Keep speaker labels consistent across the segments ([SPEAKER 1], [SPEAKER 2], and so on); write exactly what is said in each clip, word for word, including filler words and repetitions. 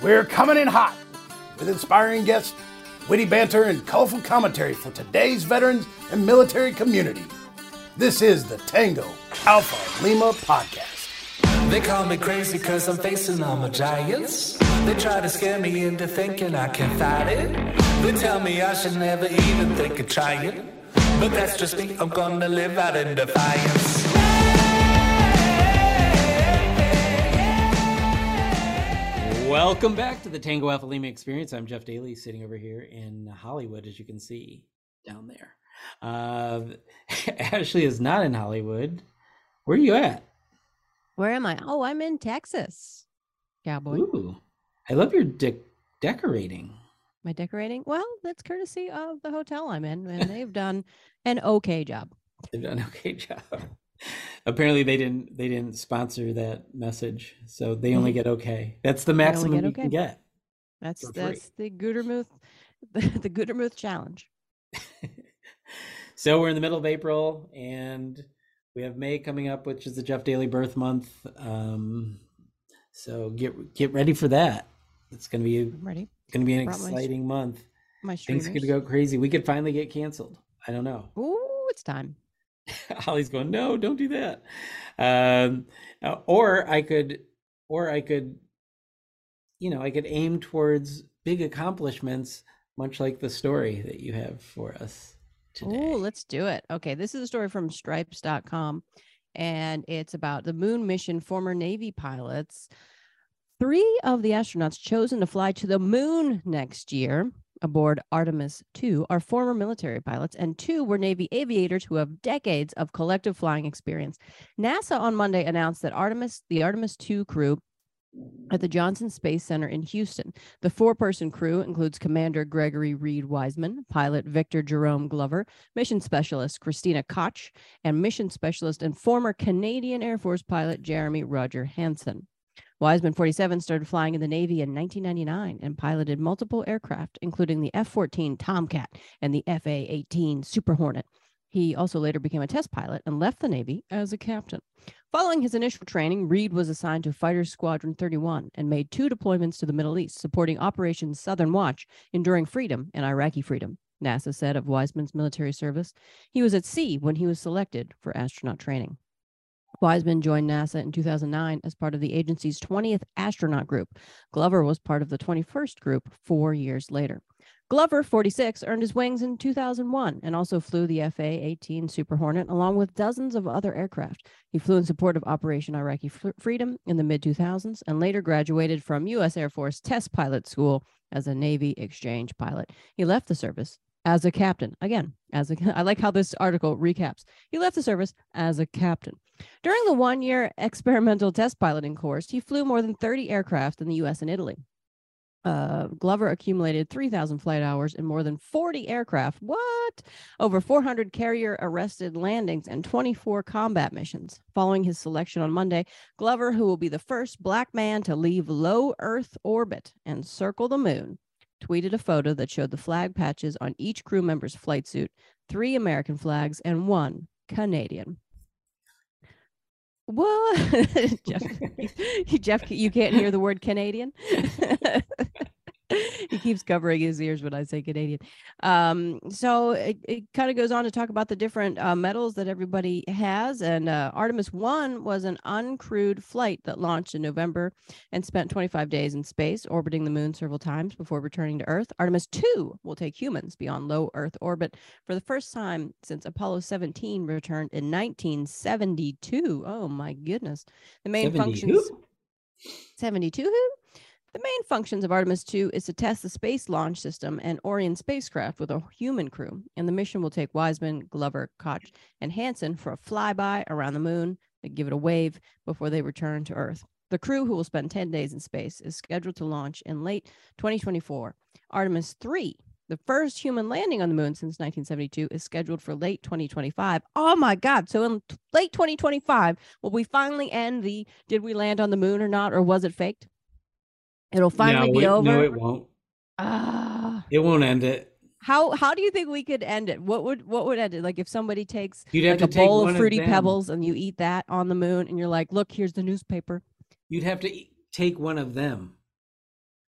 [SPEAKER 1] We're coming in hot with inspiring guests, witty banter, and colorful commentary for today's veterans and military community. This is the Tango Alpha Lima Podcast.
[SPEAKER 2] They call me crazy cause I'm facing all my giants. They try to scare me into thinking I can fight it. They tell me I should never even think of trying. But that's just me, I'm gonna live out in defiance.
[SPEAKER 3] Welcome back to the Tango Alpha Lima Experience. I'm Jeff Daly, sitting over here in Hollywood, as you can see down there. Uh, Ashley is not in Hollywood. Where are you at?
[SPEAKER 4] Where am I? Oh, I'm in Texas, cowboy.
[SPEAKER 3] Ooh, I love your de- decorating.
[SPEAKER 4] My decorating? Well, that's courtesy of the hotel I'm in, and they've done an okay job.
[SPEAKER 3] They've done an okay job. Apparently, they didn't. They didn't sponsor that message, so they only get okay. That's the maximum you okay. can get.
[SPEAKER 4] That's that's the Gutermuth, the, the Gutermuth challenge.
[SPEAKER 3] So we're in the middle of April, and we have May coming up, which is the Jeff Daly birth month. Um, so get get ready for that. It's gonna be
[SPEAKER 4] I'm ready.
[SPEAKER 3] Going to be an exciting my, month.
[SPEAKER 4] My
[SPEAKER 3] Things could go crazy. We could finally get canceled. I don't know.
[SPEAKER 4] Ooh, it's time.
[SPEAKER 3] Holly's going, no, don't do that. Um, or I could, or I could, you know, I could aim towards big accomplishments, much like the story that you have for us today.
[SPEAKER 4] Oh, let's do it. Okay, this is a story from stripes dot com, and it's about the moon mission former Navy pilots. Three of the astronauts chosen to fly to the moon next year aboard Artemis two are former military pilots, and two were Navy aviators who have decades of collective flying experience. NASA on Monday announced that Artemis, the Artemis two crew at the Johnson Space Center in Houston. The four-person crew includes Commander Gregory Reed Wiseman, pilot Victor Jerome Glover, mission specialist Christina Koch, and mission specialist and former Canadian Air Force pilot Jeremy Roger Hansen. Wiseman, forty-seven, started flying in the Navy in nineteen ninety-nine and piloted multiple aircraft, including the F fourteen Tomcat and the F A eighteen Super Hornet. He also later became a test pilot and left the Navy as a captain. Following his initial training, Reed was assigned to Fighter Squadron thirty-one and made two deployments to the Middle East, supporting Operation Southern Watch, Enduring Freedom, and Iraqi Freedom. NASA said of Wiseman's military service, he was at sea when he was selected for astronaut training. Wiseman joined NASA in two thousand nine as part of the agency's twentieth astronaut group. Glover was part of the twenty-first group four years later. Glover, forty-six, earned his wings in two thousand one and also flew the F A eighteen Super Hornet along with dozens of other aircraft. He flew in support of Operation Iraqi Freedom in the mid two thousands and later graduated from U S Air Force Test Pilot School as a Navy exchange pilot. He left the service as a captain. Again, as a, I like how this article recaps. He left the service as a captain. During the one-year experimental test piloting course, he flew more than thirty aircraft in the U S and Italy. Uh, Glover accumulated three thousand flight hours in more than forty aircraft. What? Over four hundred carrier-arrested landings and twenty-four combat missions. Following his selection on Monday, Glover, who will be the first black man to leave low Earth orbit and circle the moon, tweeted a photo that showed the flag patches on each crew member's flight suit, three American flags and one Canadian. What? Jeff, you, Jeff, you can't hear the word Canadian? He keeps covering his ears when I say Canadian. Um, so it, it kind of goes on to talk about the different uh, medals that everybody has. And uh, Artemis one was an uncrewed flight that launched in November and spent twenty-five days in space, orbiting the moon several times before returning to Earth. Artemis two will take humans beyond low Earth orbit for the first time since Apollo seventeen returned in nineteen seventy-two. Oh, my goodness. The main functions... seventy-two who? The main functions of Artemis two is to test the Space Launch System and Orion spacecraft with a human crew, and the mission will take Wiseman, Glover, Koch, and Hansen for a flyby around the moon. They give it a wave before they return to Earth. The crew, who will spend ten days in space, is scheduled to launch in late twenty twenty-four. Artemis three, the first human landing on the moon since nineteen seventy-two, is scheduled for late twenty twenty-five. Oh my God. So in t- late twenty twenty-five, will we finally end the, did we land on the moon or not, or was it faked? It'll finally
[SPEAKER 3] no,
[SPEAKER 4] be
[SPEAKER 3] it,
[SPEAKER 4] over.
[SPEAKER 3] No, it won't.
[SPEAKER 4] Ah,
[SPEAKER 3] it won't end it.
[SPEAKER 4] How how do you think we could end it? What would what would end it? Like if somebody takes
[SPEAKER 3] You'd have
[SPEAKER 4] like
[SPEAKER 3] to
[SPEAKER 4] a bowl
[SPEAKER 3] take
[SPEAKER 4] of
[SPEAKER 3] one
[SPEAKER 4] fruity
[SPEAKER 3] of them.
[SPEAKER 4] pebbles and you eat that on the moon, and you're like, look, here's the newspaper.
[SPEAKER 3] You'd have to eat, take one of them.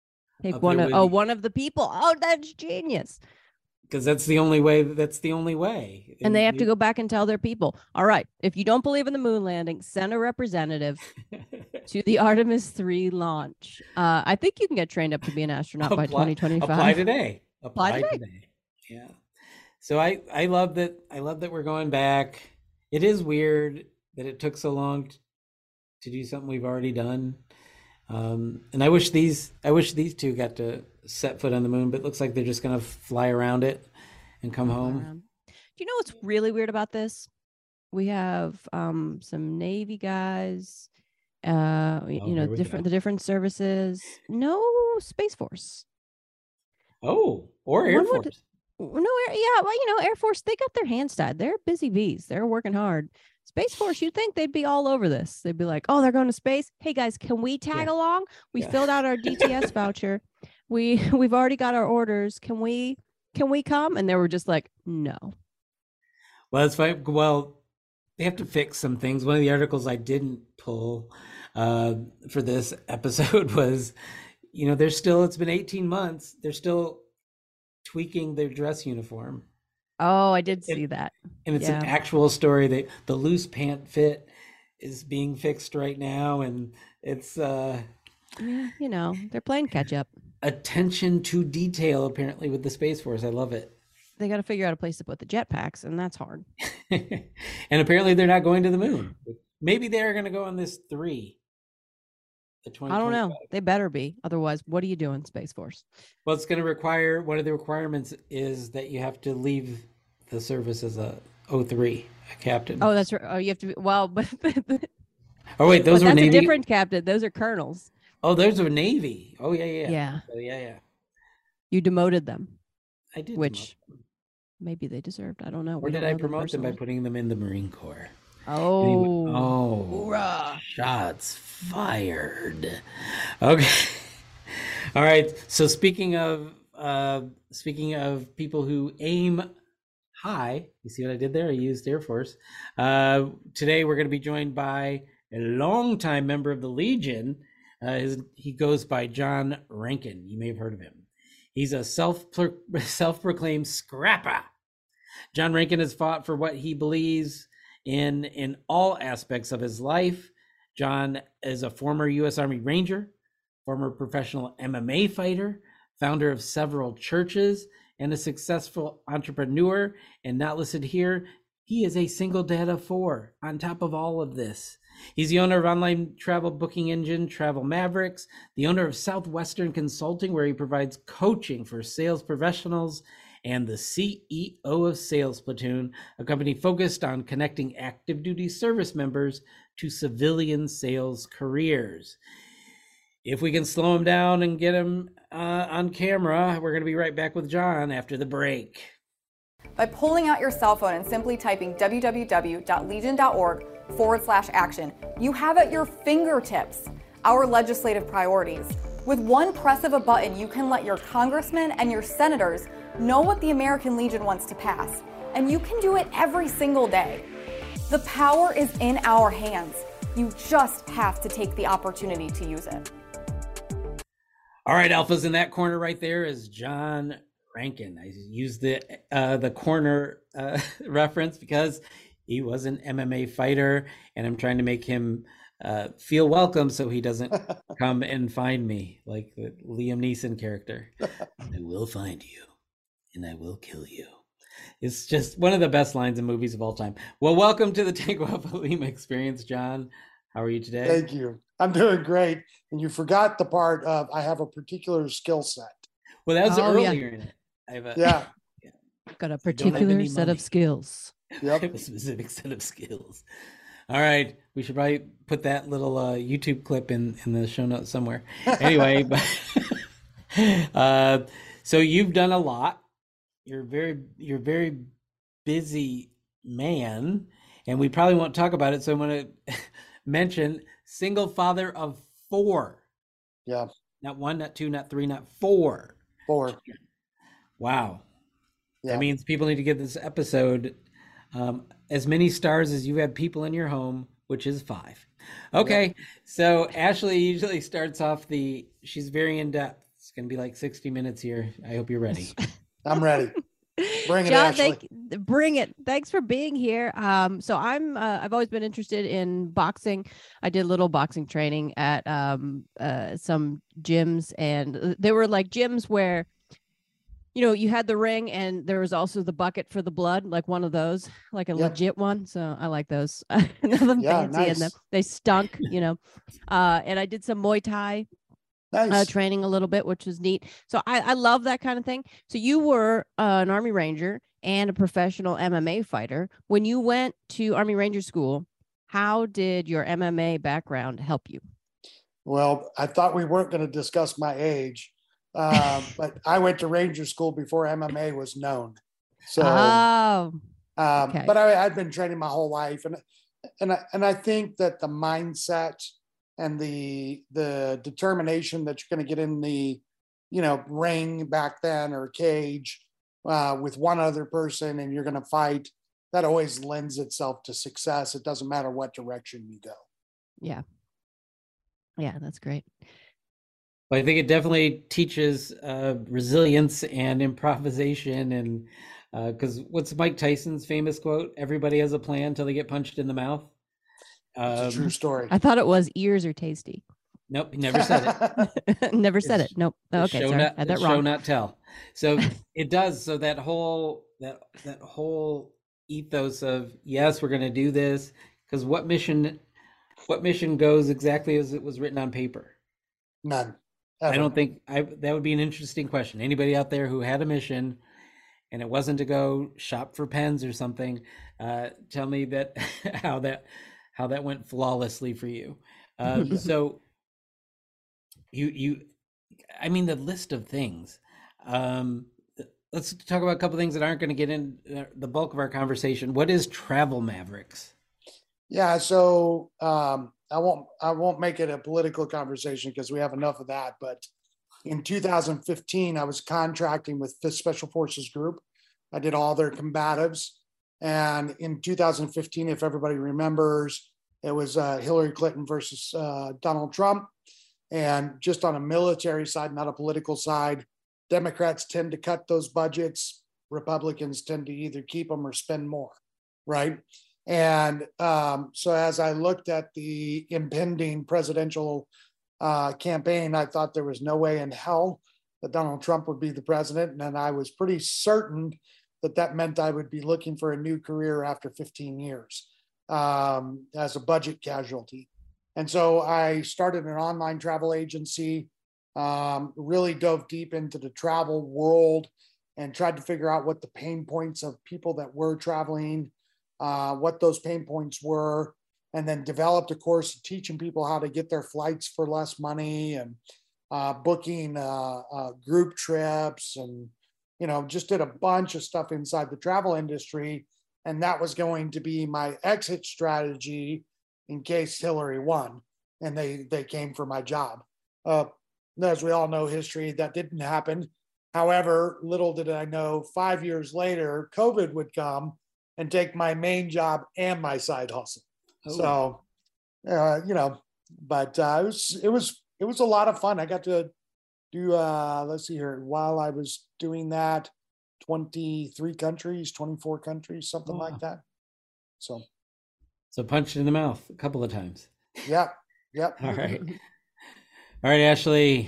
[SPEAKER 4] Take
[SPEAKER 3] up
[SPEAKER 4] one
[SPEAKER 3] there
[SPEAKER 4] of
[SPEAKER 3] with
[SPEAKER 4] oh
[SPEAKER 3] you.
[SPEAKER 4] one of the people. Oh, that's genius.
[SPEAKER 3] Because that's the only way. That's the only way.
[SPEAKER 4] And they have to go back and tell their people, all right, if you don't believe in the moon landing, send a representative to the Artemis three launch. Uh, I think you can get trained up to be an astronaut by twenty twenty-five.
[SPEAKER 3] Apply today. Apply,
[SPEAKER 4] Apply today.
[SPEAKER 3] today. Yeah. So I I love that. I love that we're going back. It is weird that it took so long t- to do something we've already done. Um, and I wish these I wish these two got to set foot on the moon, but it looks like they're just gonna fly around it and come home.
[SPEAKER 4] Um, do you know what's really weird about this? We have um, some Navy guys, uh, y-
[SPEAKER 3] Oh,
[SPEAKER 4] you know,
[SPEAKER 3] here we
[SPEAKER 4] different
[SPEAKER 3] go.
[SPEAKER 4] the different services. No Space Force.
[SPEAKER 3] Oh, or Air
[SPEAKER 4] One would-
[SPEAKER 3] Force.
[SPEAKER 4] No, Air, yeah, well, you know, Air Force, they got their hands tied. They're busy bees. They're working hard. Space Force, you'd think they'd be all over this. They'd be like, oh, they're going to space. Hey guys, can we tag
[SPEAKER 3] Yeah.
[SPEAKER 4] along? We
[SPEAKER 3] Yeah.
[SPEAKER 4] filled out our D T S voucher. We we've already got our orders. Can we can we come? And they were just like, no.
[SPEAKER 3] Well, it's fine. Well, they have to fix some things. One of the articles I didn't pull uh, for this episode was, you know, they're still. It's been eighteen months. They're still tweaking their dress uniform.
[SPEAKER 4] Oh, I did
[SPEAKER 3] It-
[SPEAKER 4] see that.
[SPEAKER 3] And it's an
[SPEAKER 4] Yeah.
[SPEAKER 3] actual story. That the loose pant fit is being fixed right now, and it's uh,
[SPEAKER 4] Yeah, you know, they're playing catch up.
[SPEAKER 3] attention to detail apparently with the Space Force. I love it.
[SPEAKER 4] They got to figure out a place to put the jetpacks, and that's hard.
[SPEAKER 3] And apparently they're not going to the moon. Maybe they're going to go on this three. The
[SPEAKER 4] I don't know.
[SPEAKER 3] 2025.
[SPEAKER 4] They better be. Otherwise, what are you doing, Space Force?
[SPEAKER 3] Well, it's going to require, one of the requirements is that you have to leave the service as a O three, a captain.
[SPEAKER 4] Oh, that's right. Oh, you have to be. Well, but, but, but
[SPEAKER 3] Oh, wait, those were
[SPEAKER 4] that's
[SPEAKER 3] Navy.
[SPEAKER 4] a different captain. Those are colonels.
[SPEAKER 3] Oh, those are Navy. Oh, yeah, yeah.
[SPEAKER 4] Yeah.
[SPEAKER 3] Oh, yeah, yeah.
[SPEAKER 4] You demoted them,
[SPEAKER 3] I did.
[SPEAKER 4] which
[SPEAKER 3] promote them.
[SPEAKER 4] maybe they deserved. I don't know.
[SPEAKER 3] Or
[SPEAKER 4] We
[SPEAKER 3] did
[SPEAKER 4] don't
[SPEAKER 3] I
[SPEAKER 4] know
[SPEAKER 3] promote them by
[SPEAKER 4] personally.
[SPEAKER 3] putting them in the Marine Corps?
[SPEAKER 4] Oh,
[SPEAKER 3] Anyway- oh,
[SPEAKER 4] hoorah.
[SPEAKER 3] shots fired. Okay. All right. So speaking of uh, speaking of people who aim high, you see what I did there? I used Air Force. Uh, today we're going to be joined by a longtime member of the Legion. Uh, his, he goes by John Rankin. You may have heard of him. He's a self self-proclaimed scrapper. John Rankin has fought for what he believes in in all aspects of his life. John is a former U S Army Ranger, former professional M M A fighter, founder of several churches, and a successful entrepreneur. And not listed here, he is a single dad of four on top of all of this. He's the owner of online travel booking engine Travel Mavericks, the owner of Southwestern Consulting, where he provides coaching for sales professionals, and the C E O of Sales Platoon, a company focused on connecting active duty service members to civilian sales careers. If we can slow him down and get him uh, on camera, we're going to be right back with John after the break.
[SPEAKER 5] By pulling out your cell phone and simply typing www.legion.org forward slash action, you have at your fingertips our legislative priorities. With one press of a button, you can let your congressmen and your senators know what the American Legion wants to pass, and you can do it every single day. The power is in our hands. You just have to take the opportunity to use it.
[SPEAKER 3] All right, Alphas, in that corner right there is John Rankin. I used the uh, the corner uh, reference because he was an M M A fighter, and I'm trying to make him uh, feel welcome so he doesn't come and find me like the Liam Neeson character. I will find you, and I will kill you. It's just one of the best lines in movies of all time. Well, welcome to the Tango Alpha Lima experience, John. How are you today?
[SPEAKER 6] Thank you. I'm doing great. And you forgot the part of I have a particular skill set.
[SPEAKER 3] Well, that was
[SPEAKER 4] Oh, yeah.
[SPEAKER 3] earlier in it. I have a,
[SPEAKER 6] Yeah.
[SPEAKER 4] Got a
[SPEAKER 3] have
[SPEAKER 4] particular
[SPEAKER 3] any
[SPEAKER 4] set
[SPEAKER 3] money.
[SPEAKER 4] of skills.
[SPEAKER 3] I
[SPEAKER 6] Yep.
[SPEAKER 3] have a specific set of skills. All right, we should probably put that little uh, YouTube clip in in the show notes somewhere. Anyway, but uh, so you've done a lot. You're very you're a very busy man, and we probably won't talk about it. So I'm going to mention single father of four,
[SPEAKER 6] Yeah.
[SPEAKER 3] not one, not two, not three, not four.
[SPEAKER 6] Four.
[SPEAKER 3] Wow.
[SPEAKER 6] Yeah.
[SPEAKER 3] That means people need to give this episode um, as many stars as you have people in your home, which is five. Okay, so Ashley usually starts off the, she's very in depth. It's going to be like sixty minutes here. I hope you're ready.
[SPEAKER 6] I'm ready. Bring it,
[SPEAKER 4] John,
[SPEAKER 6] Ashley.
[SPEAKER 4] thank, bring it. Thanks for being here. Um, so I'm, uh, I've always been interested in boxing. I did a little boxing training at um, uh, some gyms, and they were like gyms where, you know, you had the ring and there was also the bucket for the blood, like one of those, like a
[SPEAKER 6] Yep.
[SPEAKER 4] legit one. So I like those. Nothing
[SPEAKER 6] Yeah,
[SPEAKER 4] fancy
[SPEAKER 6] nice.
[SPEAKER 4] in them. They stunk, you know. Uh, and I did some Muay Thai
[SPEAKER 6] Nice.
[SPEAKER 4] uh, training a little bit, which was neat. So I, I love that kind of thing. So you were uh, an Army Ranger and a professional M M A fighter. When you went to Army Ranger school, how did your M M A background help you?
[SPEAKER 6] Well, I thought we weren't going to discuss my age, uh, but I went to Ranger school before M M A was known. So,
[SPEAKER 4] Oh,
[SPEAKER 6] um,
[SPEAKER 4] okay.
[SPEAKER 6] but I, I've been training my whole life, and and I, and I think that the mindset and the the determination that you're going to get in the, you know, ring back then or cage uh, with one other person and you're going to fight, that always lends itself to success. It doesn't matter what direction you go.
[SPEAKER 4] yeah. Yeah, that's great.
[SPEAKER 3] Well, I think it definitely teaches uh, resilience and improvisation. And because uh, what's Mike Tyson's famous quote? Everybody has a plan until they get punched in the mouth.
[SPEAKER 6] It's a
[SPEAKER 3] Um,
[SPEAKER 6] true story.
[SPEAKER 4] I thought it was ears are tasty.
[SPEAKER 3] Nope, he never said it.
[SPEAKER 4] Never said
[SPEAKER 3] It's-
[SPEAKER 4] it. Nope.
[SPEAKER 3] It's
[SPEAKER 4] Okay,
[SPEAKER 3] show
[SPEAKER 4] sorry.
[SPEAKER 3] not,
[SPEAKER 4] I had that
[SPEAKER 3] it's
[SPEAKER 4] wrong.
[SPEAKER 3] show not tell. So it does. So that whole that that whole ethos of yes, we're going to do this, because what mission what mission goes exactly as it was written on paper?
[SPEAKER 6] None.
[SPEAKER 3] I
[SPEAKER 6] Ever.
[SPEAKER 3] don't think I that would be an interesting question. Anybody out there who had a mission and it wasn't to go shop for pens or something, uh, tell me that how that how that went flawlessly for you. Um, so you you I mean the list of things. Um, let's talk about a couple things that aren't going to get in uh, the bulk of our conversation. What is Travel Mavericks?
[SPEAKER 6] Yeah, so um, I won't I won't make it a political conversation because we have enough of that. But in two thousand fifteen, I was contracting with Fifth Special Forces Group. I did all their combatives, and in two thousand fifteen, if everybody remembers, it was uh, Hillary Clinton versus uh, Donald Trump. And just on a military side, not a political side, Democrats tend to cut those budgets. Republicans tend to either keep them or spend more, right? And um, so as I looked at the impending presidential uh, campaign, I thought there was no way in hell that Donald Trump would be the president. And I was pretty certain that that meant I would be looking for a new career after fifteen years um, as a budget casualty. And so I started an online travel agency, um, really dove deep into the travel world and tried to figure out what the pain points of people that were traveling, uh, what those pain points were, and then developed a course teaching people how to get their flights for less money and uh, booking uh, uh, group trips, and, you know, just did a bunch of stuff inside the travel industry. And that was going to be my exit strategy in case Hillary won and they, they came for my job. Uh, as we all know history, that didn't happen. However, little did I know, five years later, COVID would come and take my main job and my side hustle.
[SPEAKER 3] Oh.
[SPEAKER 6] So, uh, you know, but uh, it was, it was, it was a lot of fun. I got to do, uh, let's see here, while I was doing that, twenty-three countries, twenty-four countries, something
[SPEAKER 3] Wow.
[SPEAKER 6] like that. So,
[SPEAKER 3] So punched in the mouth a couple of times.
[SPEAKER 6] yeah, yep.
[SPEAKER 3] All right. All right, Ashley.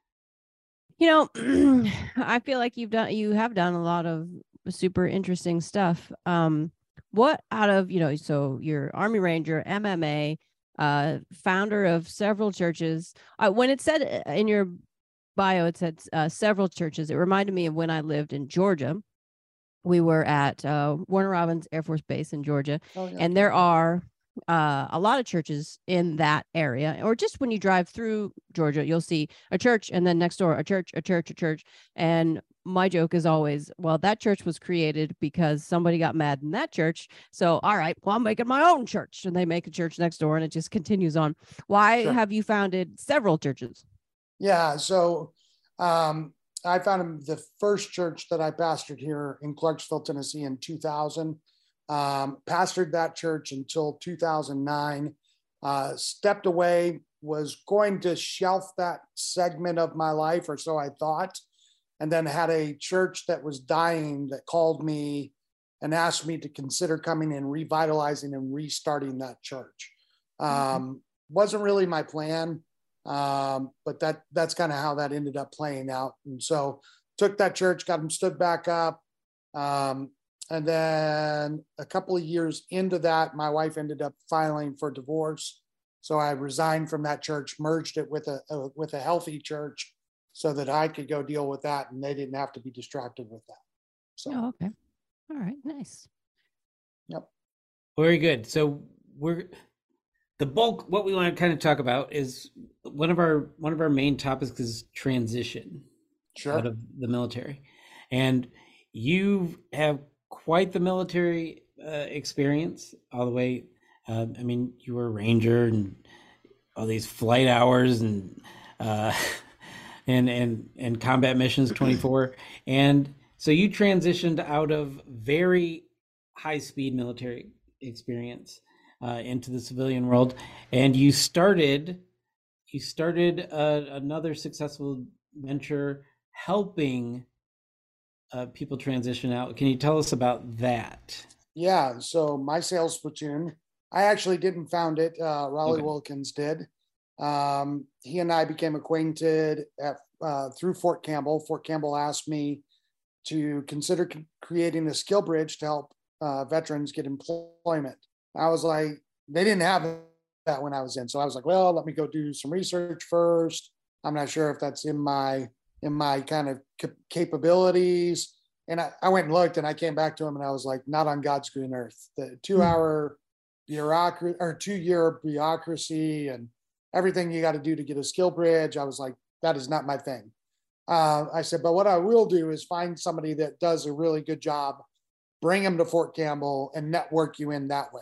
[SPEAKER 4] You know, I feel like you've done you have done a lot of super interesting stuff. Um, what out of, you know, so you're Army Ranger, M M A, uh, founder of several churches. Uh, when it said in your bio, it said uh, several churches. It reminded me of when I lived in Georgia. We were at uh, Warner Robins Air Force Base in Georgia,
[SPEAKER 6] Oh, yeah.
[SPEAKER 4] and there are uh, a lot of churches in that area. Or just when you drive through Georgia, you'll see a church, and then next door a church, a church, a church. And my joke is always, well, that church was created because somebody got mad in that church. So, all right, well, I'm making my own church, and they make a church next door, and it just continues on. Why
[SPEAKER 6] Sure.
[SPEAKER 4] have you founded several churches?
[SPEAKER 6] Yeah, so um, I found the first church that I pastored here in Clarksville, Tennessee in two thousand. Um, pastored that church until two thousand nine, uh, stepped away was going to shelf that segment of my life, or so I thought, and then had a church that was dying that called me and asked me to consider coming and revitalizing and restarting that church.
[SPEAKER 4] Mm-hmm.
[SPEAKER 6] Um, wasn't really my plan, um, but that that's kind of how that ended up playing out. And so took that church, got them stood back up. Um, and then a couple of years into that, my wife ended up filing for divorce. So I resigned from that church, merged it with a, a with a healthy church so that I could go deal with that and they didn't have to be distracted with that. So,
[SPEAKER 4] Oh, okay. All right. Nice.
[SPEAKER 6] Yep.
[SPEAKER 3] Very good. So we're the bulk. What we want to kind of talk about is one of our one of our main topics is transition
[SPEAKER 6] Sure.
[SPEAKER 3] out of the military, and you have quite the military uh, experience all the way. Uh, I mean, you were a ranger and all these flight hours and uh, and and and combat missions twenty-four, and so you transitioned out of very high speed military experience uh, into the civilian world, and you started you started uh, another successful venture helping uh, people transition out. Can you tell us about that?
[SPEAKER 6] Yeah. So my sales platoon, I actually didn't found it. Uh, Raleigh
[SPEAKER 3] Okay.
[SPEAKER 6] Wilkins did. Um, he and I became acquainted at, uh, through Fort Campbell. Fort Campbell asked me to consider c- creating a skill bridge to help uh, veterans get employment. I was like, they didn't have that when I was in. So I was like, well, let me go do some research first. I'm not sure if that's in my in my kind of cap- capabilities. And I, I went and looked and I came back to him and I was like, not on God's green earth. The two hour bureaucracy or two year bureaucracy and everything you got to do to get a skill bridge. I was like, that is not my thing. Uh, I said, but what I will do is find somebody that does a really good job, bring them to Fort Campbell and network you in that way.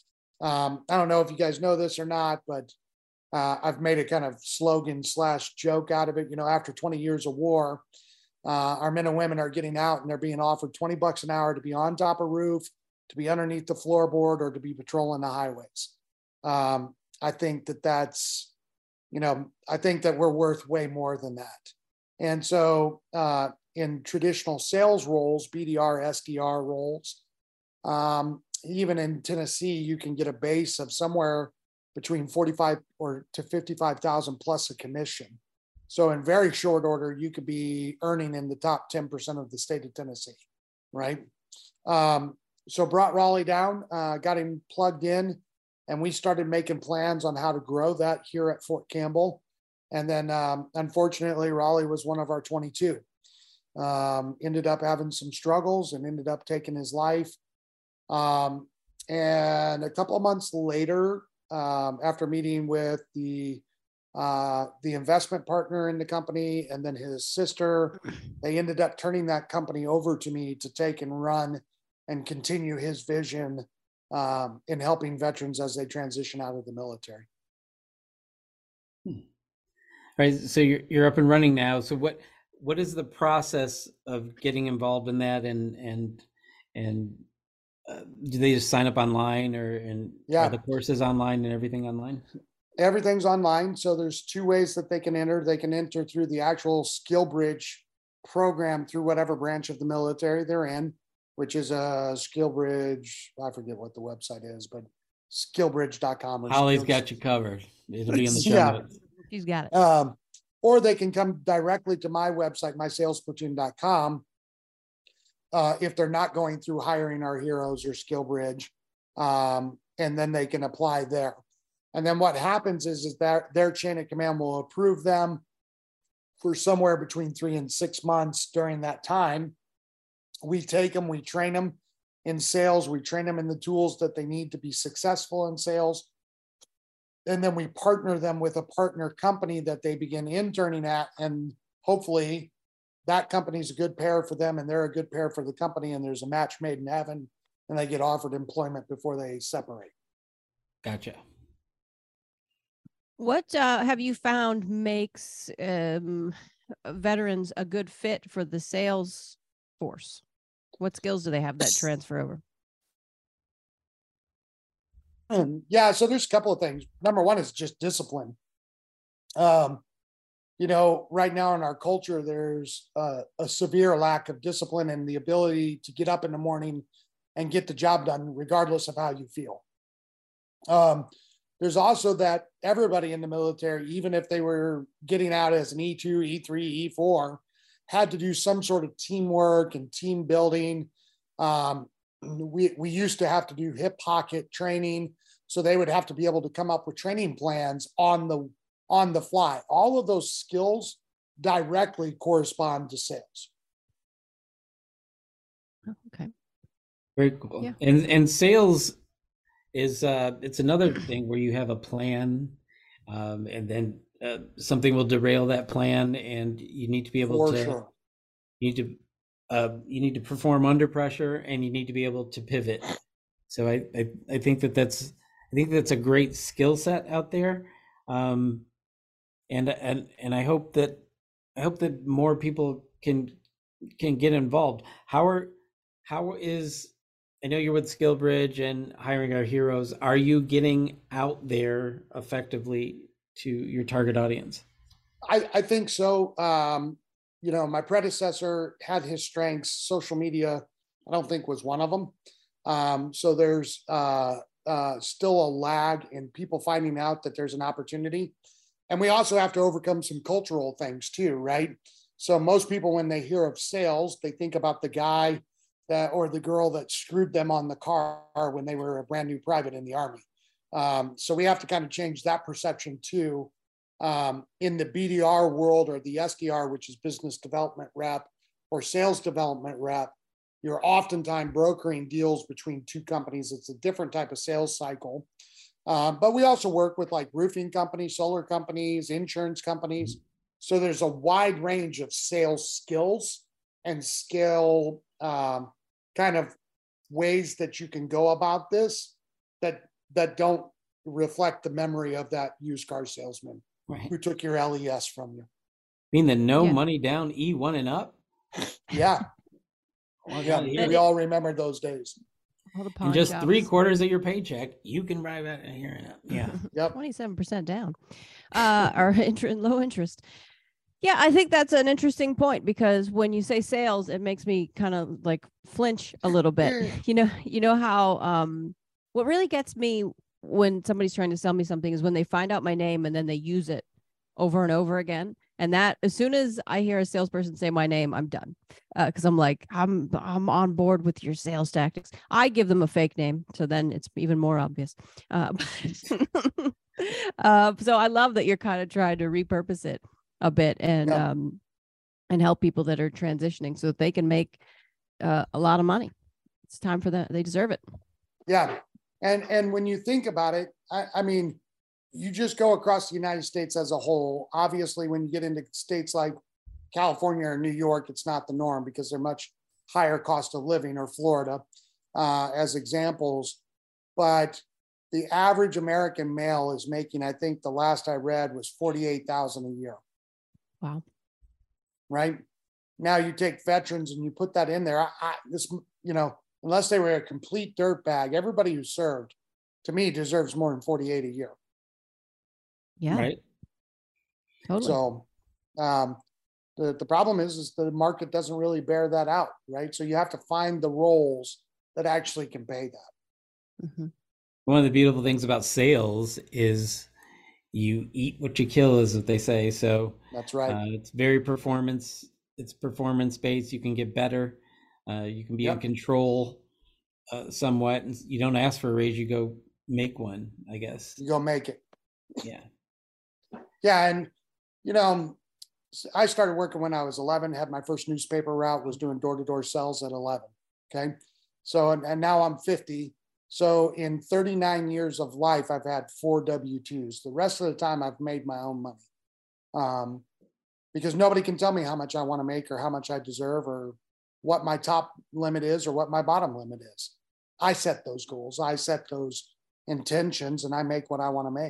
[SPEAKER 6] Um, I don't know if you guys know this or not, but uh, I've made a kind of slogan slash joke out of it. You know, after twenty years of war, uh, our men and women are getting out and they're being offered twenty bucks an hour to be on top of roof, to be underneath the floorboard, or to be patrolling the highways. Um, I think that that's, you know, I think that we're worth way more than that. And so uh, in traditional sales roles, B D R, S D R roles, um, even in Tennessee, you can get a base of somewhere between forty-five or to fifty-five thousand plus a commission. So in very short order, you could be earning in the top ten percent of the state of Tennessee, right? Um, so brought Raleigh down, uh, got him plugged in, and we started making plans on how to grow that here at Fort Campbell. And then, um, unfortunately, Raleigh was one of our twenty-two. Um, ended up having some struggles and ended up taking his life. Um, and a couple of months later, um, after meeting with the uh, the investment partner in the company and then his sister, they ended up turning that company over to me to take and run and continue his vision um, in helping veterans as they transition out of the military.
[SPEAKER 3] Hmm. All right, so you're you're up and running now. So what what is the process of getting involved in that, and and and uh, do they just sign up online, or and
[SPEAKER 6] Yeah.
[SPEAKER 3] are the courses online and everything online?
[SPEAKER 6] Everything's online. So there's two ways that they can enter. They can enter through the actual Skill Bridge program through whatever branch of the military they're in, which is a Skill Bridge. I forget what the website is, but skill bridge dot com. Or
[SPEAKER 3] Holly's
[SPEAKER 6] Skill-
[SPEAKER 3] got you covered. It'll be in the show
[SPEAKER 6] Yeah.
[SPEAKER 3] notes.
[SPEAKER 4] She's got it.
[SPEAKER 6] Um, or they can come directly to my website, my sales platoon dot com, uh, if they're not going through Hiring Our Heroes or Skill Bridge, um, and then they can apply there. And then what happens is, is that their chain of command will approve them for somewhere between three and six months. During that time, we take them, we train them in sales, we train them in the tools that they need to be successful in sales. And then we partner them with a partner company that they begin interning at. And hopefully that company's a good pair for them and they're a good pair for the company. And there's a match made in heaven and they get offered employment before they separate.
[SPEAKER 3] Gotcha.
[SPEAKER 4] What uh, have you found makes um, veterans a good fit for the sales force? What skills do they have that transfer over?
[SPEAKER 6] Yeah, so there's a couple of things. Number one is just discipline. Um, you know, right now in our culture, there's a, a severe lack of discipline and the ability to get up in the morning and get the job done, regardless of how you feel. Um, there's also that everybody in the military, even if they were getting out as an E two, E three, E four, had to do some sort of teamwork and team building. Um, we, we used to have to do hip pocket training. So they would have to be able to come up with training plans on the on the fly. All of those skills directly correspond to sales.
[SPEAKER 4] Okay.
[SPEAKER 3] Very cool.
[SPEAKER 4] Yeah.
[SPEAKER 3] And and sales is uh it's another thing where you have a plan, um, and then uh, something will derail that plan, and you need to be able
[SPEAKER 6] For
[SPEAKER 3] to
[SPEAKER 6] sure.
[SPEAKER 3] you need to uh, you need to perform under pressure, and you need to be able to pivot. So I I, I think that that's I think that's a great skill set out there, um, and and and I hope that I hope that more people can can get involved. How are how is I know you're with SkillBridge and Hiring Our Heroes. Are you getting out there effectively to your target audience?
[SPEAKER 6] I, I think so. Um, you know, my predecessor had his strengths. Social media, I don't think was one of them. Um, so there's uh, uh, still a lag in people finding out that there's an opportunity. And we also have to overcome some cultural things too, right? So most people, when they hear of sales, they think about the guy that or the girl that screwed them on the car when they were a brand new private in the Army. Um, so we have to kind of change that perception too. Um, in the B D R world, or the S D R, which is business development rep or sales development rep, you're oftentimes brokering deals between two companies. It's a different type of sales cycle. Um, but we also work with like roofing companies, solar companies, insurance companies. So there's a wide range of sales skills and skill um, kind of ways that you can go about this that that don't reflect the memory of that used car salesman
[SPEAKER 3] Right.
[SPEAKER 6] who took your L E S from you.
[SPEAKER 3] Mean the no
[SPEAKER 4] Yeah.
[SPEAKER 3] money down E one and up?
[SPEAKER 6] Yeah,
[SPEAKER 3] Well,
[SPEAKER 6] yeah,
[SPEAKER 3] here-
[SPEAKER 6] we all remember those days.
[SPEAKER 4] All the
[SPEAKER 3] in
[SPEAKER 4] pawn
[SPEAKER 3] just
[SPEAKER 4] shops.
[SPEAKER 3] three quarters of your paycheck, you can buy that here. Yeah.
[SPEAKER 6] Yep.
[SPEAKER 4] twenty-seven percent down, uh, or inter- low interest. Yeah, I think that's an interesting point, because when you say sales, it makes me kind of like flinch a little bit. You know, you know how um, what really gets me when somebody's trying to sell me something is when they find out my name and then they use it over and over again. And that, as soon as I hear a salesperson say my name, I'm done, because uh, I'm like, I'm I'm on board with your sales tactics. I give them a fake name, so then it's even more obvious. Uh, uh, so I love that you're kind of trying to repurpose it a bit and
[SPEAKER 6] Yeah.
[SPEAKER 4] um, and help people that are transitioning so that they can make uh, a lot of money. It's time for them; they deserve it.
[SPEAKER 6] Yeah. And and when you think about it, I, I mean, you just go across the United States as a whole. Obviously, when you get into states like California or New York, it's not the norm because they're much higher cost of living, or Florida uh, as examples. But the average American male is making, I think the last I read was forty-eight thousand dollars a year.
[SPEAKER 4] Wow.
[SPEAKER 6] Right now, you take veterans and you put that in there. I, I, this, you know, unless they were a complete dirtbag, everybody who served, to me, deserves more than forty-eight a year.
[SPEAKER 4] Yeah.
[SPEAKER 3] Right.
[SPEAKER 4] Totally.
[SPEAKER 6] So um, the, the problem is, is the market doesn't really bear that out, right? So you have to find the roles that actually can pay that.
[SPEAKER 4] Mhm.
[SPEAKER 3] One of the beautiful things about sales is you eat what you kill, as what they say. So
[SPEAKER 6] That's right.
[SPEAKER 3] uh, it's very performance. It's performance based. You can get better. Uh, you can be in
[SPEAKER 6] Yep.
[SPEAKER 3] control uh, somewhat, and you don't ask for a raise. You go make one, I guess.
[SPEAKER 6] You go make it.
[SPEAKER 3] Yeah.
[SPEAKER 6] Yeah. And, you know, I started working when I was eleven, had my first newspaper route, was doing door-to-door sales at eleven. Okay. So, and, and now I'm fifty. So in thirty-nine years of life, I've had four W two's. The rest of the time I've made my own money. Um, because nobody can tell me how much I want to make or how much I deserve or what my top limit is or what my bottom limit is. I set those goals. I set those intentions and I make what I want to make.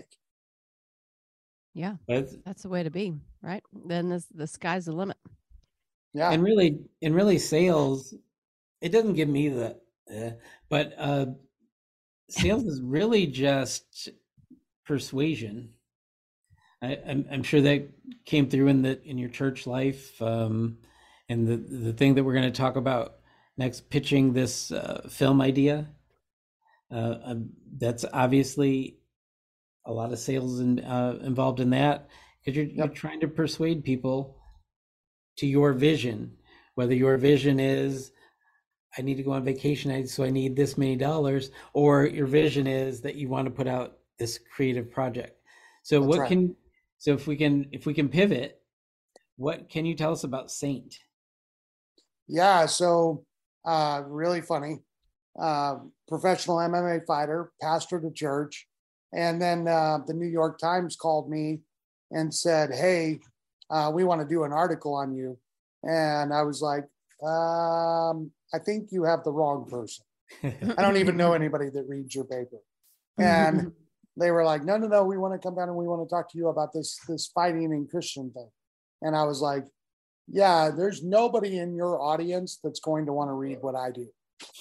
[SPEAKER 4] Yeah,
[SPEAKER 3] But
[SPEAKER 4] that's the way to be, right? Then this, the sky's the limit.
[SPEAKER 6] Yeah.
[SPEAKER 3] and really, and really, sales. It doesn't give me the, uh, but uh, sales is really just persuasion. I, I'm, I'm sure that came through in the in your church life, um, and the the thing that we're going to talk about next, pitching this uh, film idea. Uh, um, that's obviously a lot of sales in, uh, involved in that, because you're, you're
[SPEAKER 6] Yep.
[SPEAKER 3] trying to persuade people to your vision, whether your vision is, I need to go on vacation, so I need this many dollars, or your vision is that you want to put out this creative project. So
[SPEAKER 6] That's
[SPEAKER 3] what
[SPEAKER 6] right.
[SPEAKER 3] can, so if we can, if we can pivot, what can you tell us about Saint?
[SPEAKER 6] Yeah, so uh, really funny. Uh, professional M M A fighter, pastor to church. And then uh, the New York Times called me and said, hey, uh, we want to do an article on you. And I was like, um, I think you have the wrong person. I don't even know anybody that reads your paper. And they were like, no, no, no, we want to come down and we want to talk to you about this, this fighting and Christian thing. And I was like, yeah, there's nobody in your audience that's going to want to read what I do.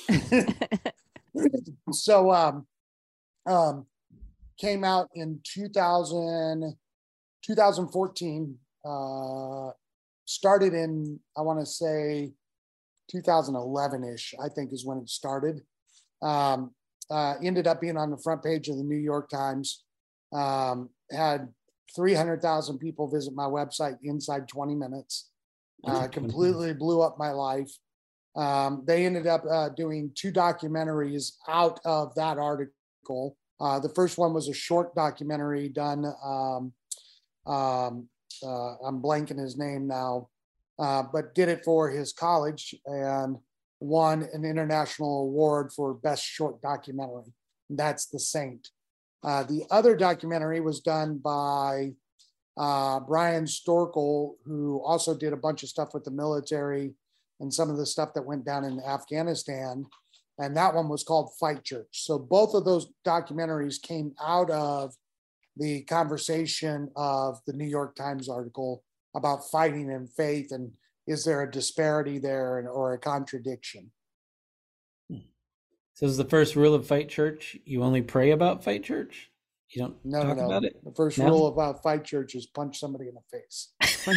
[SPEAKER 6] So um, um, came out in two thousand, twenty fourteen, uh, started in, I want to say two thousand eleven-ish, I think is when it started. Um, uh, ended up being on the front page of the New York Times. Um, had three hundred thousand people visit my website inside twenty minutes. Uh, completely blew up my life. Um, they ended up uh, doing two documentaries out of that article. Uh, the first one was a short documentary done. Um, um, uh, I'm blanking his name now, uh, but did it for his college and won an international award for best short documentary. That's The Saint. Uh, the other documentary was done by uh, Brian Storkel, who also did a bunch of stuff with the military and some of the stuff that went down in Afghanistan. And that one was called Fight Church. So both of those documentaries came out of the conversation of the New York Times article about fighting and faith, and is there a disparity there and, or a contradiction?
[SPEAKER 3] So is the first rule of Fight Church, you only pray about Fight Church? You don't
[SPEAKER 6] No,
[SPEAKER 3] talk
[SPEAKER 6] no, no.
[SPEAKER 3] about it?
[SPEAKER 6] The first
[SPEAKER 3] No?
[SPEAKER 6] rule about Fight Church is punch somebody in the face.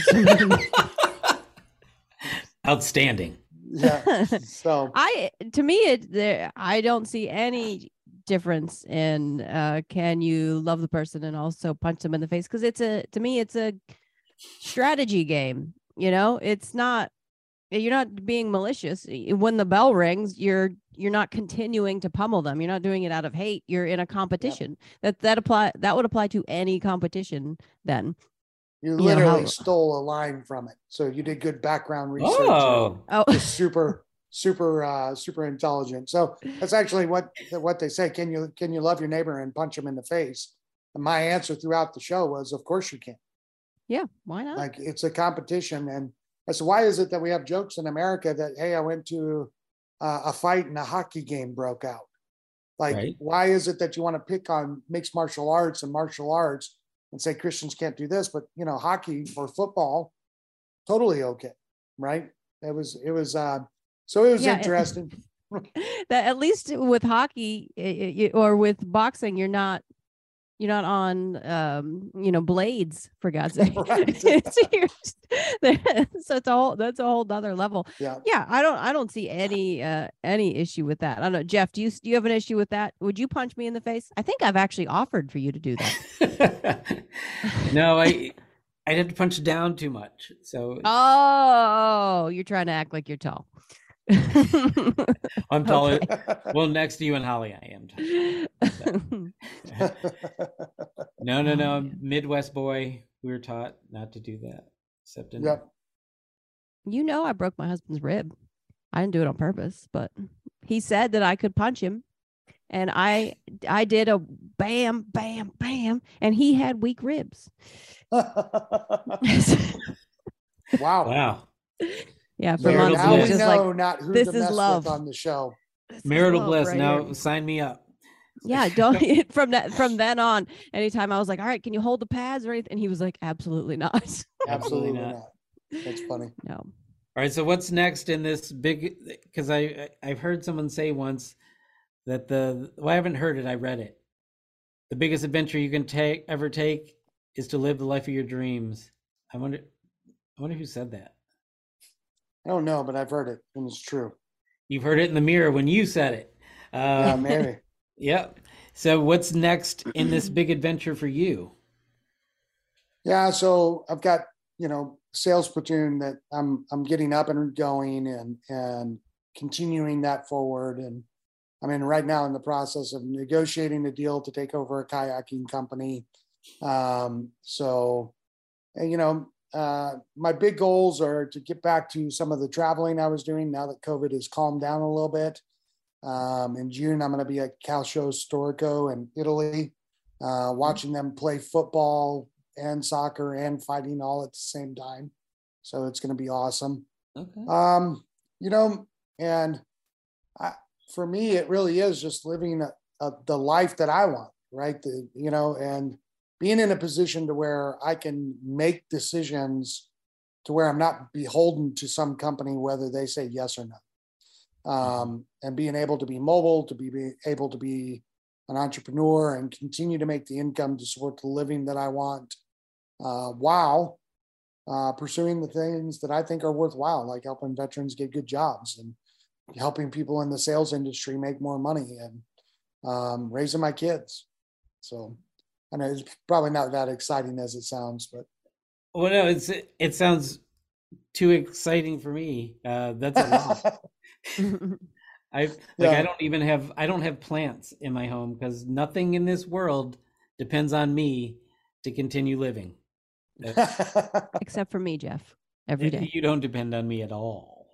[SPEAKER 3] Outstanding.
[SPEAKER 6] Yeah. So
[SPEAKER 4] I to me it there I don't see any difference in uh can you love the person and also punch them in the face, because it's a to me it's a strategy game. You know, it's not, you're not being malicious. When the bell rings, you're you're not continuing to pummel them. You're not doing it out of hate. You're in a competition. That that apply that would apply to any competition then.
[SPEAKER 6] you
[SPEAKER 4] know,
[SPEAKER 6] literally
[SPEAKER 4] how-
[SPEAKER 6] stole a line from it. So you did good background research.
[SPEAKER 3] Oh,
[SPEAKER 4] Oh,
[SPEAKER 6] Just super, super, uh, super intelligent. So that's actually what what they say. Can you can you love your neighbor and punch him in the face? And my answer throughout the show was, of course you can.
[SPEAKER 4] yeah, why not?
[SPEAKER 6] Like, it's a competition. And I said, why is it that we have jokes in America that, hey, I went to uh, a fight and a hockey game broke out? Like,
[SPEAKER 3] Right.
[SPEAKER 6] why is it that you want to pick on mixed martial arts and martial arts and say Christians can't do this, but, you know, hockey or football, totally okay, right? It was, it was, uh, so it was
[SPEAKER 4] Yeah, it-
[SPEAKER 6] interesting.
[SPEAKER 4] That at least with hockey i- i- or with boxing, you're not you're not on um you know blades, for God's sake.
[SPEAKER 6] Right.
[SPEAKER 4] so, you're just- so it's a whole that's a whole other level.
[SPEAKER 6] Yeah.
[SPEAKER 4] Yeah, I don't I don't see any uh any issue with that. I don't know, Jeff, do you do you have an issue with that? Would you punch me in the face? I think I've actually offered for you to do that.
[SPEAKER 3] no, I I'd have to punch down too much. So
[SPEAKER 4] Oh, you're trying to act like you're tall.
[SPEAKER 3] I'm taller. Well, next to you and Holly, I am tall. No, no, no. I'm Midwest boy. We were taught not to do that, except in
[SPEAKER 6] Yep.
[SPEAKER 4] You know, I broke my husband's rib. I didn't do it on purpose, but he said that I could punch him. And I I did a bam, bam, bam, and he had weak ribs.
[SPEAKER 6] Wow.
[SPEAKER 3] Wow.
[SPEAKER 4] Yeah, for
[SPEAKER 6] So
[SPEAKER 3] Marital
[SPEAKER 4] months
[SPEAKER 6] now
[SPEAKER 4] it
[SPEAKER 6] we
[SPEAKER 4] was just
[SPEAKER 6] know
[SPEAKER 4] like
[SPEAKER 6] not who
[SPEAKER 4] this
[SPEAKER 6] to
[SPEAKER 4] is
[SPEAKER 6] mess
[SPEAKER 4] love.
[SPEAKER 6] with on the show.
[SPEAKER 4] "This is
[SPEAKER 3] Marital
[SPEAKER 4] love
[SPEAKER 3] bliss.
[SPEAKER 4] right
[SPEAKER 3] Now
[SPEAKER 4] here."
[SPEAKER 3] sign me up.
[SPEAKER 4] Yeah, don't from that from then on. Anytime I was like, "All right, can you hold the pads or anything?" And he was like, "Absolutely not."
[SPEAKER 3] Absolutely
[SPEAKER 6] Absolutely
[SPEAKER 3] not.
[SPEAKER 6] not. That's funny.
[SPEAKER 4] No.
[SPEAKER 3] All right. So what's next in this big? Because I I- I've heard someone say once that the well I haven't heard it. I read it. The biggest adventure you can take ever take is to live the life of your dreams. I wonder, I wonder who said that.
[SPEAKER 6] I don't know, but I've heard it, and it's true.
[SPEAKER 3] You've heard it in the mirror when you said it. Uh,
[SPEAKER 6] Yeah, maybe.
[SPEAKER 3] Yep. So what's next in this big adventure for you?
[SPEAKER 6] Yeah, so I've got, you know, sales platoon that I'm I'm getting up and going and and continuing that forward. And I'm in right now in the process of negotiating a deal to take over a kayaking company. Um, so, and, you know, uh, my big goals are to get back to some of the traveling I was doing now that COVID has calmed down a little bit. Um, in June, I'm going to be at Calcio Storico in Italy, uh, watching them play football and soccer and fighting all at the same time. So it's going to be awesome.
[SPEAKER 3] Okay.
[SPEAKER 6] Um, you know, and I, for me, it really is just living a, a, the life that I want, right? The, you know, and being in a position to where I can make decisions to where I'm not beholden to some company, whether they say yes or no. Um, and being able to be mobile, to be, be able to be an entrepreneur and continue to make the income to support the living that I want, uh, while uh, pursuing the things that I think are worthwhile, like helping veterans get good jobs and helping people in the sales industry make more money and um, raising my kids. So I know it's probably not that exciting as it sounds, but.
[SPEAKER 3] Well, no, it's, it sounds too exciting for me. Uh, that's a lot. I like
[SPEAKER 6] Yeah.
[SPEAKER 3] I don't even have I don't have plants in my home because nothing in this world depends on me to continue living.
[SPEAKER 4] Except for me, Jeff, every day.
[SPEAKER 3] You don't depend on me at all.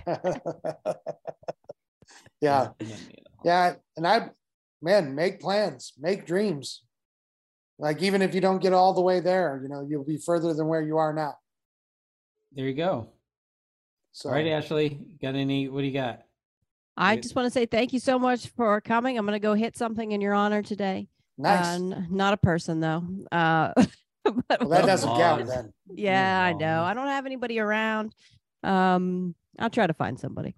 [SPEAKER 6] Yeah. Yeah. And I, man, make plans, make dreams. Like, even if you don't get all the way there, you know, you'll be further than where you are now.
[SPEAKER 3] There you go.
[SPEAKER 6] So,
[SPEAKER 3] All right, Ashley, got any, what do you got?
[SPEAKER 4] I
[SPEAKER 3] Good.
[SPEAKER 4] just want to say thank you so much for coming. I'm going to go hit something in your honor today.
[SPEAKER 6] nice.
[SPEAKER 4] Uh, n- not a person, though. Uh, but
[SPEAKER 6] Well, that doesn't count
[SPEAKER 3] Laws.
[SPEAKER 6] then.
[SPEAKER 4] yeah, I know.
[SPEAKER 3] laws.
[SPEAKER 4] I don't have anybody around. Um, I'll try to find somebody.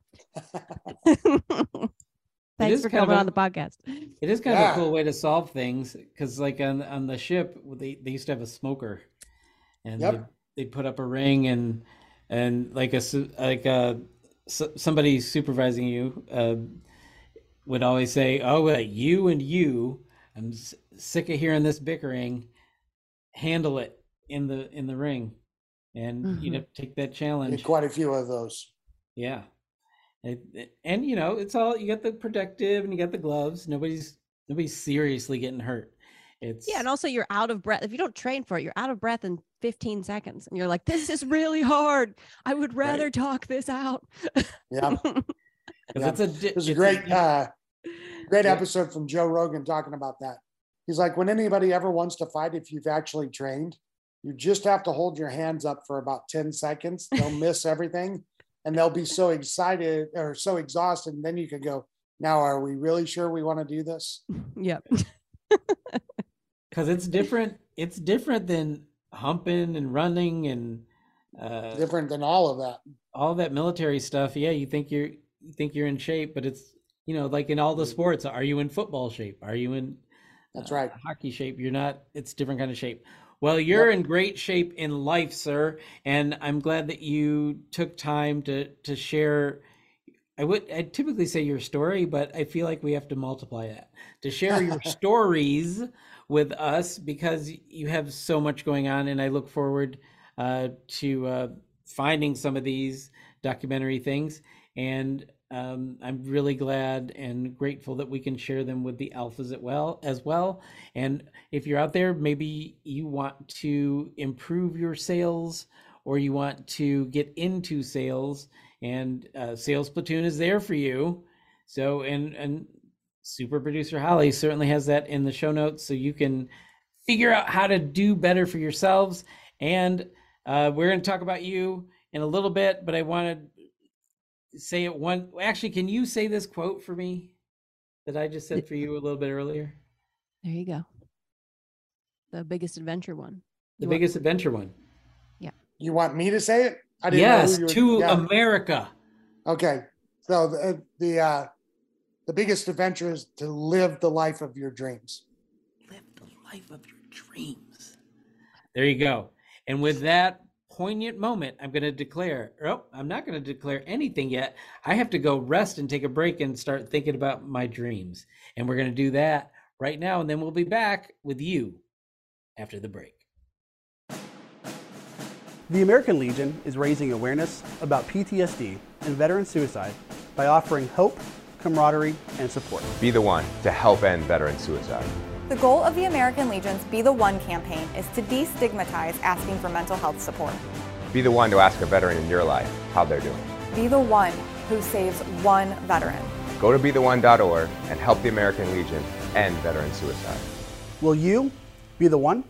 [SPEAKER 4] Thanks
[SPEAKER 3] is
[SPEAKER 4] for
[SPEAKER 3] kind of
[SPEAKER 4] coming
[SPEAKER 3] a-
[SPEAKER 4] on the podcast.
[SPEAKER 3] It is kind of
[SPEAKER 6] Yeah.
[SPEAKER 3] a cool way to solve things because, like on on the ship, they, they used to have a smoker, and
[SPEAKER 6] Yep.
[SPEAKER 3] they they put up a ring and and like a su- like a s- somebody supervising you uh, would always say, "Oh, well, you and you, I'm s- sick of hearing this bickering. Handle it in the in the ring," and you
[SPEAKER 4] Mhm.
[SPEAKER 3] know, take that
[SPEAKER 6] Did
[SPEAKER 3] challenge.
[SPEAKER 6] quite a few of those.
[SPEAKER 3] Yeah. It, it- and you know, it's all you got the protective and you got the gloves. Nobody's nobody's seriously getting hurt. It's
[SPEAKER 4] Yeah, and also you're out of breath. If you don't train for it, you're out of breath in fifteen seconds. And you're like, this is really hard. I would rather
[SPEAKER 3] Right.
[SPEAKER 4] talk this out.
[SPEAKER 6] Yeah.
[SPEAKER 3] 'cause
[SPEAKER 6] Yeah.
[SPEAKER 3] it's a di-
[SPEAKER 6] There's a
[SPEAKER 3] it's
[SPEAKER 6] great, uh, great
[SPEAKER 3] Yeah.
[SPEAKER 6] episode from Joe Rogan talking about that. He's like, when anybody ever wants to fight, if you've actually trained, you just have to hold your hands up for about ten seconds. They'll miss everything and they'll be so excited or so exhausted. And then you can go, now, are we really sure we want to do this?
[SPEAKER 4] Yep.
[SPEAKER 3] because it's different. It's different than humping and running and uh,
[SPEAKER 6] Different than all of that.
[SPEAKER 3] all that military stuff. Yeah, you think you're you think you're in shape, but it's you know like in all the sports. Are you in football shape? Are you in
[SPEAKER 6] That's
[SPEAKER 3] uh,
[SPEAKER 6] right.
[SPEAKER 3] hockey shape? You're not. It's different kind of shape. Well, you're
[SPEAKER 6] Yep.
[SPEAKER 3] in great shape in life, sir, and I'm glad that you took time to to share. I would I typically say your story, but I feel like we have to multiply that to share your stories with us because you have so much going on, and I look forward uh, to uh, finding some of these documentary things. And um, I'm really glad and grateful that we can share them with the alphas as well. As well, and if you're out there, maybe you want to improve your sales or you want to get into sales, and uh, Sales Platoon is there for you. So, and and super producer Holly certainly has that in the show notes, so you can figure out how to do better for yourselves. And uh, we're going to talk about you in a little bit, but I want to say it one. Actually, can you say this quote for me that I just said for you a little bit earlier?
[SPEAKER 4] There you go. The biggest adventure one.
[SPEAKER 3] The
[SPEAKER 4] You want-
[SPEAKER 3] biggest adventure one.
[SPEAKER 6] You want me to say it? I
[SPEAKER 3] Yes,
[SPEAKER 6] you were-
[SPEAKER 3] to
[SPEAKER 6] yeah.
[SPEAKER 3] America.
[SPEAKER 6] Okay. So the the uh, the biggest adventure is to live the life of your dreams.
[SPEAKER 3] Live the life of your dreams. There you go. And with that poignant moment, I'm going to declare, oh, I'm not going to declare anything yet. I have to go rest and take a break and start thinking about my dreams. And we're going to do that right now. And then we'll be back with you after the break.
[SPEAKER 7] The American Legion is raising awareness about P T S D and veteran suicide by offering hope, camaraderie, and support.
[SPEAKER 8] Be the one to help end veteran suicide.
[SPEAKER 5] The goal of the American Legion's Be the One campaign is to destigmatize asking for mental health support.
[SPEAKER 8] Be the one to ask a veteran in your life how they're doing.
[SPEAKER 5] Be the one who saves one veteran.
[SPEAKER 8] Go to be the one dot org and help the American Legion end veteran suicide.
[SPEAKER 7] Will you be the one?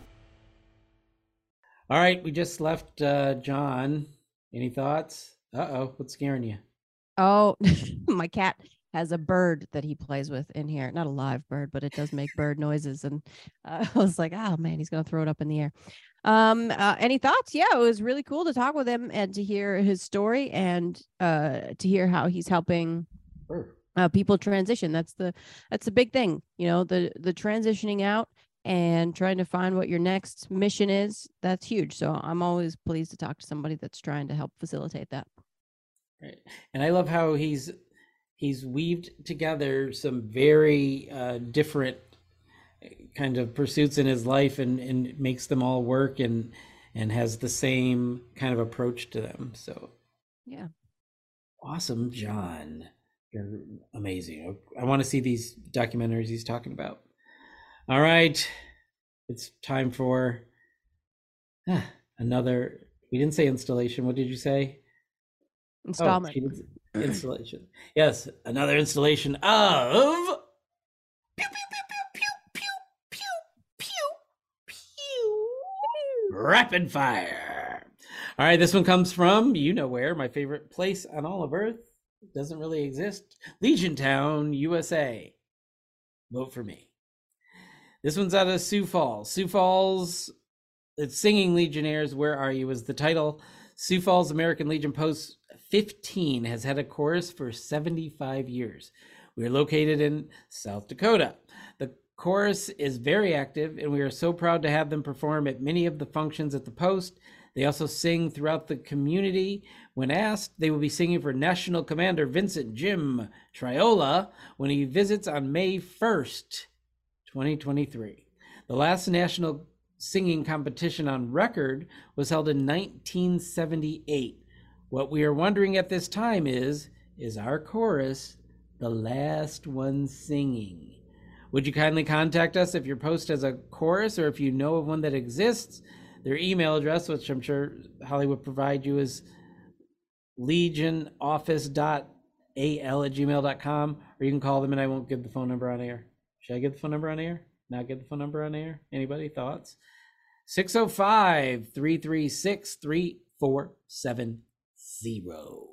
[SPEAKER 3] All right, we just left uh, John. Any thoughts? Uh-oh, what's scaring you?
[SPEAKER 4] Oh, my cat has a bird that he plays with in here. Not a live bird, but it does make bird noises. And uh, I was like, oh, man, he's going to throw it up in the air. Um, uh, any thoughts? Yeah, it was really cool to talk with him and to hear his story and uh, to hear how he's helping uh, people transition. That's the that's the big thing, you know, the the transitioning out and trying to find what your next mission is. That's huge. So I'm always pleased to talk to somebody that's trying to help facilitate that.
[SPEAKER 3] Right. And I love how he's he's weaved together some very uh, different kind of pursuits in his life and, and makes them all work and and has the same kind of approach to them. So
[SPEAKER 4] yeah.
[SPEAKER 3] Awesome, John. You're amazing. I want to see these documentaries he's talking about. All right. It's time for uh, another, we didn't say installation. What did you say?
[SPEAKER 4] Installment.
[SPEAKER 3] Oh, installation. Yes, another installation of pew, pew, pew, pew, pew, pew, pew, pew, pew. Rapid fire. All right, this one comes from, you know where, my favorite place on all of Earth. It doesn't really exist. Legiontown, U S A. Vote for me. This one's out of Sioux Falls. Sioux Falls, it's Singing Legionnaires, Where Are You is the title. Sioux Falls American Legion Post fifteen has had a chorus for seventy-five years. We are located in South Dakota. The chorus is very active, and we are so proud to have them perform at many of the functions at the post. They also sing throughout the community. When asked, they will be singing for National Commander Vincent Jim Triola when he visits on May first, twenty twenty-three. The last national singing competition on record was held in nineteen seventy-eight. What we are wondering at this time is, is our chorus the last one singing? Would you kindly contact us if your post has a chorus or if you know of one that exists? Their email address, which I'm sure Holly would provide you, is legion office dot a l at gmail dot com, or you can call them and I won't give the phone number on air. Should I give the phone number on air? Not give the phone number on air? Anybody? Thoughts? six oh five, three three six, three four seven zero.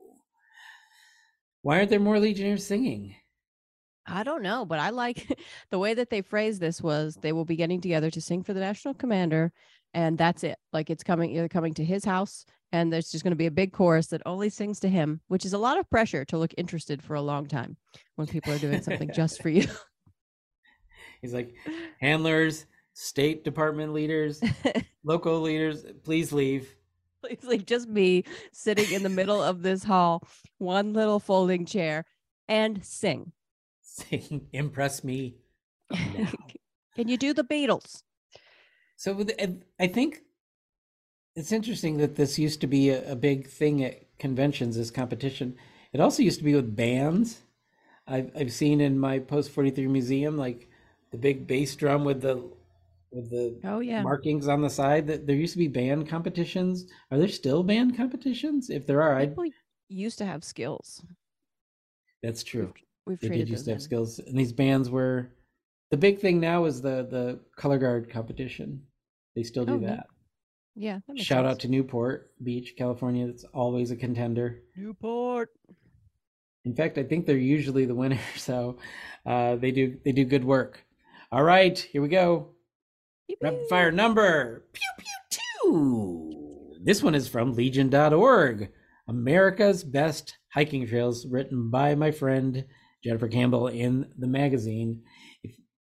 [SPEAKER 3] Why aren't there more Legionnaires singing?
[SPEAKER 4] I don't know, but I like the way that they phrased this was they will be getting together to sing for the national commander, and that's it. Like it's coming, you're coming to his house, and there's just going to be a big chorus that only sings to him, which is a lot of pressure to look interested for a long time when people are doing something just for you.
[SPEAKER 3] He's like, handlers, State Department leaders, local leaders, please leave.
[SPEAKER 4] Please leave. Just me sitting in the middle of this hall, one little folding chair, and sing.
[SPEAKER 3] Sing, impress me now.
[SPEAKER 4] Can you do the Beatles?
[SPEAKER 3] So with, I think it's interesting that this used to be a, a big thing at conventions, this competition. It also used to be with bands. I've I've seen in my Post forty-three museum, like the big bass drum with the with the
[SPEAKER 4] oh, yeah.
[SPEAKER 3] markings on the side. That there used to be band competitions. Are there still band competitions? If there are,
[SPEAKER 4] people I'd... used to have skills.
[SPEAKER 3] That's true.
[SPEAKER 4] We've, we've
[SPEAKER 3] they did used to have
[SPEAKER 4] in.
[SPEAKER 3] skills, and these bands were. The big thing now is the the color guard competition. They still do
[SPEAKER 4] oh,
[SPEAKER 3] that.
[SPEAKER 4] Yeah. That makes
[SPEAKER 3] Shout
[SPEAKER 4] sense.
[SPEAKER 3] out to Newport Beach, California. That's always a contender.
[SPEAKER 4] Newport.
[SPEAKER 3] In fact, I think they're usually the winner. So uh, they do they do good work. All right, here we go.
[SPEAKER 4] Pew,
[SPEAKER 3] Rapid
[SPEAKER 4] pew.
[SPEAKER 3] fire number pew pew two. This one is from legion dot org. America's Best Hiking Trails, written by my friend Jennifer Campbell in the magazine. If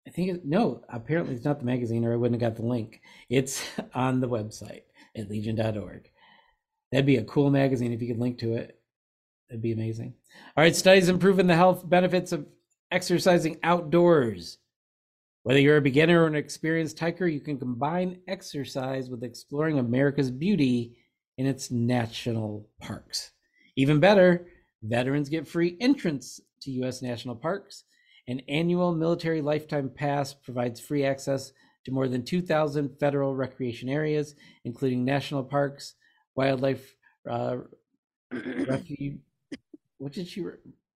[SPEAKER 3] I think it, no, apparently it's not the magazine, or I wouldn't have got the link. It's on the website at legion dot org. That'd be a cool magazine if you could link to it. That'd be amazing. All right, studies improving the health benefits of exercising outdoors. Whether you're a beginner or an experienced hiker, you can combine exercise with exploring America's beauty in its national parks. Even better, veterans get free entrance to U S national parks. An annual military lifetime pass provides free access to more than two thousand federal recreation areas, including national parks, wildlife, uh, refuge, what did she, re-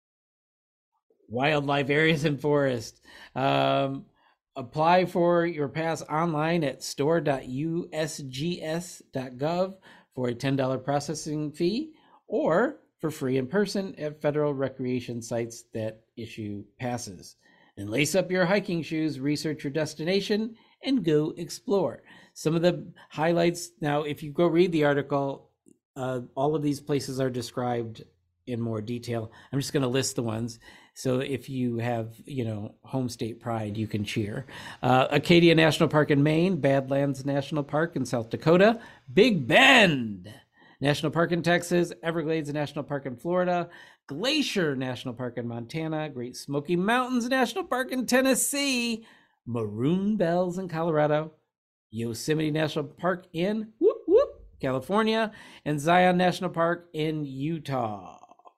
[SPEAKER 3] wildlife areas and forests. Um, apply for your pass online at store dot U S G S dot gov for a ten dollars processing fee, or for free in person at federal recreation sites that issue passes. And lace up your hiking shoes, research your destination, and go explore. Some of the highlights, now if you go read the article, uh, all of these places are described in more detail. I'm just going to list the ones. So if you have, you know, home state pride, you can cheer. Uh, Acadia National Park in Maine, Badlands National Park in South Dakota, Big Bend National Park in Texas, Everglades National Park in Florida, Glacier National Park in Montana, Great Smoky Mountains National Park in Tennessee, Maroon Bells in Colorado, Yosemite National Park in whoop, whoop, California, and Zion National Park in Utah.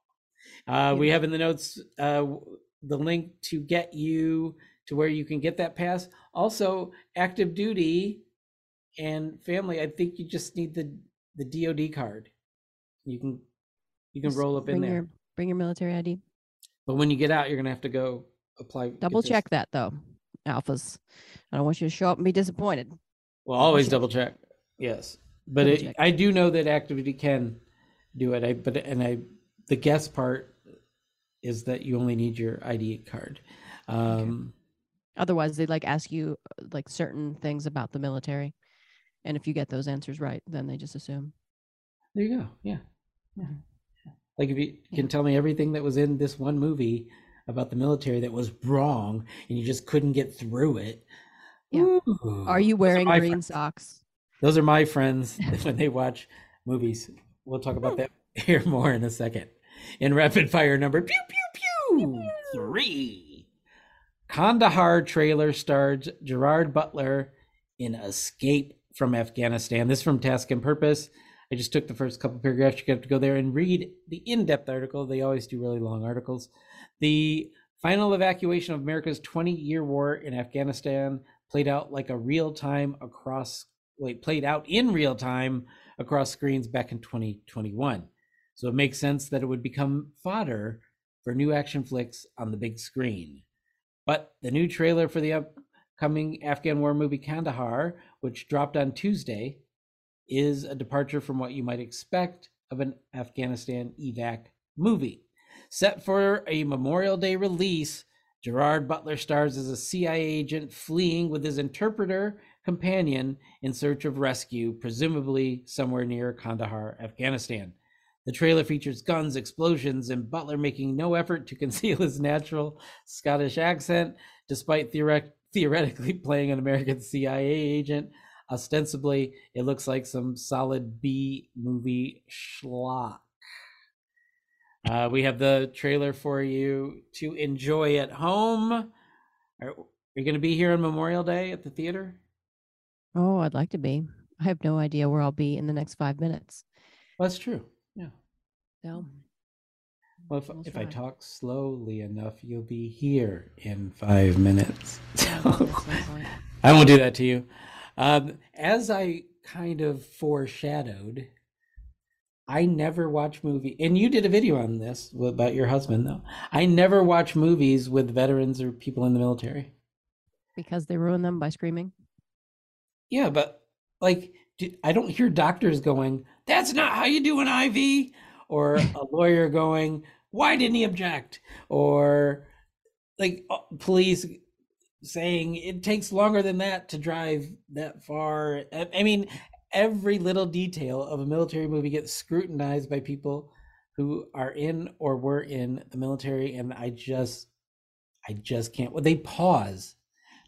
[SPEAKER 3] Uh, we have in the notes uh, the link to get you to where you can get that pass. Also, active duty and family, I think you just need the the D O D card. You can you can
[SPEAKER 4] Just
[SPEAKER 3] roll up in
[SPEAKER 4] bring
[SPEAKER 3] there.
[SPEAKER 4] Your, bring your military I D.
[SPEAKER 3] But when you get out, you're gonna have to go apply.
[SPEAKER 4] Double
[SPEAKER 3] get
[SPEAKER 4] check
[SPEAKER 3] this-
[SPEAKER 4] that though, Alphas. I don't want you to show up and be disappointed.
[SPEAKER 3] Well, always double check. Yes, but
[SPEAKER 4] Double
[SPEAKER 3] it,
[SPEAKER 4] check.
[SPEAKER 3] I do know that active duty can do it. I but and I the guess part is that you only need your I D card. Um,
[SPEAKER 4] Otherwise, they like ask you uh, like certain things about the military, and if you get those answers right, then they just assume.
[SPEAKER 3] There you go. Yeah. Yeah. Like if you
[SPEAKER 4] Yeah.
[SPEAKER 3] can tell me everything that was in this one movie about the military that was wrong and you just couldn't get through it.
[SPEAKER 4] Yeah.
[SPEAKER 3] Ooh.
[SPEAKER 4] Are you
[SPEAKER 3] Those
[SPEAKER 4] wearing
[SPEAKER 3] my
[SPEAKER 4] green
[SPEAKER 3] friends.
[SPEAKER 4] socks?
[SPEAKER 3] Those are my friends when they watch movies. We'll talk about that here more in a second. In rapid fire number pew pew pew three. Kandahar trailer stars Gerard Butler in Escape from Afghanistan. This is from Task and Purpose. I just took the first couple paragraphs. You have to go there and read the in-depth article. They always do really long articles. The final evacuation of America's twenty-year war in Afghanistan played out like a real-time across, wait, played out in real time across screens back in twenty twenty-one. So it makes sense that it would become fodder for new action flicks on the big screen. But the new trailer for the upcoming Afghan war movie Kandahar, which dropped on Tuesday, is a departure from what you might expect of an Afghanistan evac movie. Set for a Memorial Day release, Gerard Butler stars as a C I A agent fleeing with his interpreter companion in search of rescue, presumably somewhere near Kandahar, Afghanistan. The trailer features guns, explosions, and Butler making no effort to conceal his natural Scottish accent, despite theoret- theoretically playing an American C I A agent. Ostensibly, it looks like some solid B movie schlock. Uh, we have the trailer for you to enjoy at home. Are, are you going to be here on Memorial Day at the theater?
[SPEAKER 4] Oh, I'd like to be. I have no idea where I'll be in the next five minutes.
[SPEAKER 3] Well, that's true. Yeah.
[SPEAKER 4] So,
[SPEAKER 3] Well, if,
[SPEAKER 4] We'll
[SPEAKER 3] if I
[SPEAKER 4] try.
[SPEAKER 3] talk slowly enough, you'll be here in five minutes.
[SPEAKER 4] at some point.
[SPEAKER 3] I won't do that to you. Um, as I kind of foreshadowed, I never watch movie, and you did a video on this about your husband, though. I never watch movies with veterans or people in the military.
[SPEAKER 4] Because they ruin them by screaming.
[SPEAKER 3] Yeah, but like, do- I don't hear doctors going, "That's not how you do an I V," or a lawyer going, "Why didn't he object?" Or like uh, police saying it takes longer than that to drive that far. I I mean, every little detail of a military movie gets scrutinized by people who are in or were in the military, and I just, I just can't. Well, they pause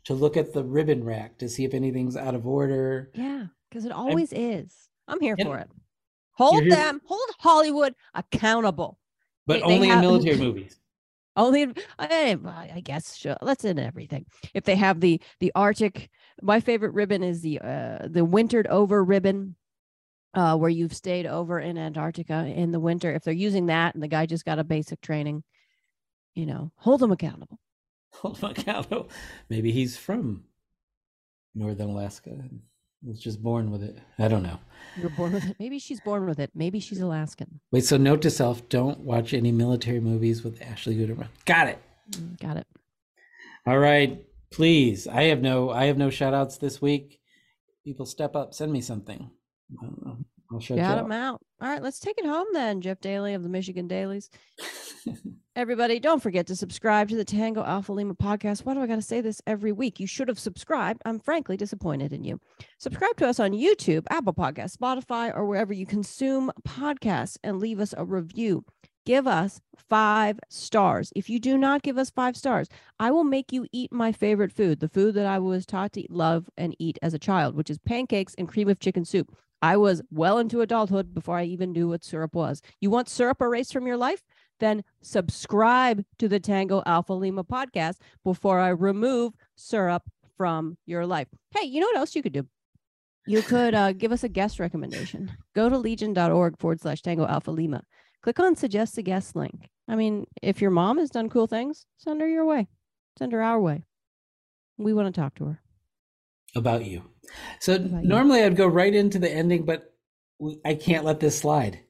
[SPEAKER 3] to look at the ribbon rack to see if anything's out of order.
[SPEAKER 4] Yeah, because it always I'm, is. I'm here
[SPEAKER 3] and,
[SPEAKER 4] for it. Hold them, hold Hollywood accountable.
[SPEAKER 3] But
[SPEAKER 4] they,
[SPEAKER 3] only
[SPEAKER 4] they have,
[SPEAKER 3] in military movies.
[SPEAKER 4] Only, in, I, I guess, sure. Let's in everything. If they have the the Arctic, my favorite ribbon is the uh, the wintered over ribbon, uh, where you've stayed over in Antarctica in the winter. If they're using that and the guy just got a basic training, you know, hold them accountable.
[SPEAKER 3] Hold them accountable. Maybe he's from Northern Alaska and was just born with it. I don't know.
[SPEAKER 4] You're born with it. Maybe she's born with it. Maybe she's Alaskan.
[SPEAKER 3] Wait, so note to self, don't watch any military movies with Ashley Guterman. Got it.
[SPEAKER 4] Got it.
[SPEAKER 3] All right. Please. I have no I have no shout outs this week. People step up, send me something. I don't know. I'll shut
[SPEAKER 4] Shout
[SPEAKER 3] you
[SPEAKER 4] them out. All right, let's take it home then, Jeff Daly of the Michigan Dailies. Everybody, don't forget to subscribe to the Tango Alpha Lima podcast. Why do I got to say this every week? You should have subscribed. I'm frankly disappointed in you. Subscribe to us on YouTube, Apple Podcasts, Spotify, or wherever you consume podcasts, and leave us a review. Give us five stars. If you do not give us five stars, I will make you eat my favorite food, the food that I was taught to love and eat as a child, which is pancakes and cream of chicken soup. I was well into adulthood before I even knew what syrup was. You want syrup erased from your life? Then subscribe to the Tango Alpha Lima podcast before I remove syrup from your life. Hey, you know what else you could do? You could uh, give us a guest recommendation. Go to legion.org forward slash Tango Alpha Lima. Click on suggest a guest link. I mean, if your mom has done cool things, send her your way. Send her our way. We want to talk to her.
[SPEAKER 3] About you. So
[SPEAKER 4] About you.
[SPEAKER 3] Normally I'd go right into the ending, but I can't let this slide.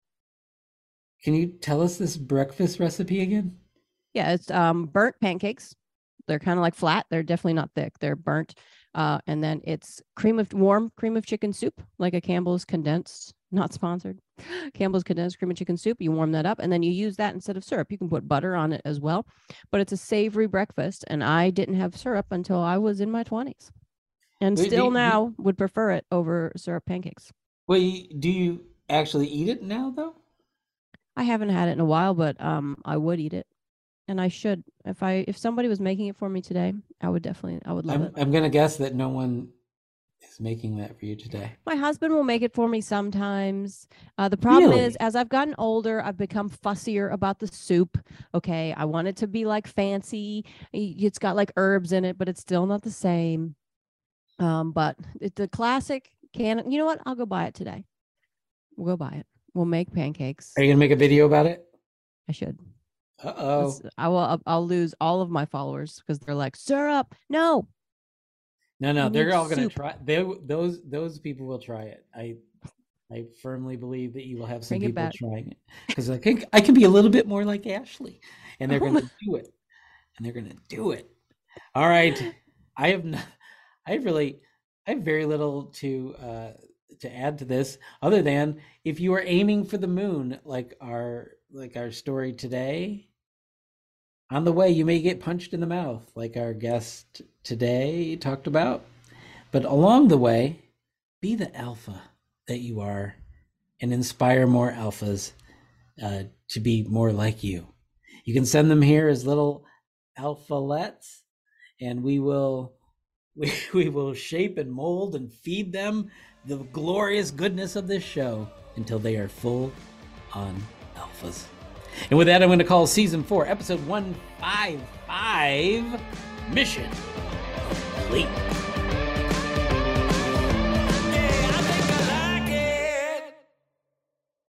[SPEAKER 3] Can you tell us this breakfast recipe again?
[SPEAKER 4] Yeah, it's um, burnt pancakes. They're kind of like flat. They're definitely not thick. They're burnt. Uh, and then it's cream of warm cream of chicken soup, like a Campbell's condensed, not sponsored. Campbell's condensed cream of chicken soup. You warm that up and then you use that instead of syrup. You can put butter on it as well, but it's a savory breakfast. And I didn't have syrup until I was in my twenties. And
[SPEAKER 3] Wait,
[SPEAKER 4] still
[SPEAKER 3] do,
[SPEAKER 4] now
[SPEAKER 3] do,
[SPEAKER 4] would prefer it over syrup pancakes.
[SPEAKER 3] Well, do you actually eat it now, though?
[SPEAKER 4] I haven't had it in a while, but um, I would eat it, and I should. If I if somebody was making it for me today, I would definitely. I would love
[SPEAKER 3] I'm,
[SPEAKER 4] it.
[SPEAKER 3] I'm gonna guess that no one is making that for you today.
[SPEAKER 4] My husband will make it for me sometimes. Uh, the problem
[SPEAKER 3] Really?
[SPEAKER 4] is, as I've gotten older, I've become fussier about the soup. Okay, I want it to be like fancy. It's got like herbs in it, but it's still not the same. Um, but it's the classic can. You know what? I'll go buy it today. We'll go buy it. We'll make pancakes.
[SPEAKER 3] Are you gonna make a video about it?
[SPEAKER 4] I should.
[SPEAKER 3] Uh oh.
[SPEAKER 4] Let's- I will. I'll, I'll lose all of my followers because they're like syrup. No.
[SPEAKER 3] No, no,
[SPEAKER 4] I
[SPEAKER 3] they're
[SPEAKER 4] need
[SPEAKER 3] all gonna
[SPEAKER 4] soup.
[SPEAKER 3] try. They those those people will try it. I I firmly believe that you will have some
[SPEAKER 4] Bring it
[SPEAKER 3] people
[SPEAKER 4] back.
[SPEAKER 3] trying it because I think I can be a little bit more like Ashley, and they're
[SPEAKER 4] Oh
[SPEAKER 3] gonna
[SPEAKER 4] my-
[SPEAKER 3] do it, and they're gonna do it. All right, I have not, I have really I have very little to uh, to add to this other than if you are aiming for the moon, like our like our story today. On the way, you may get punched in the mouth, like our guest today talked about. But along the way, be the alpha that you are and inspire more alphas uh, to be more like you. You can send them here as little alphalets, and we will we, we will shape and mold and feed them the glorious goodness of this show until they are full on alphas. And with that, I'm going to call season four, episode one fifty-five, Mission Complete.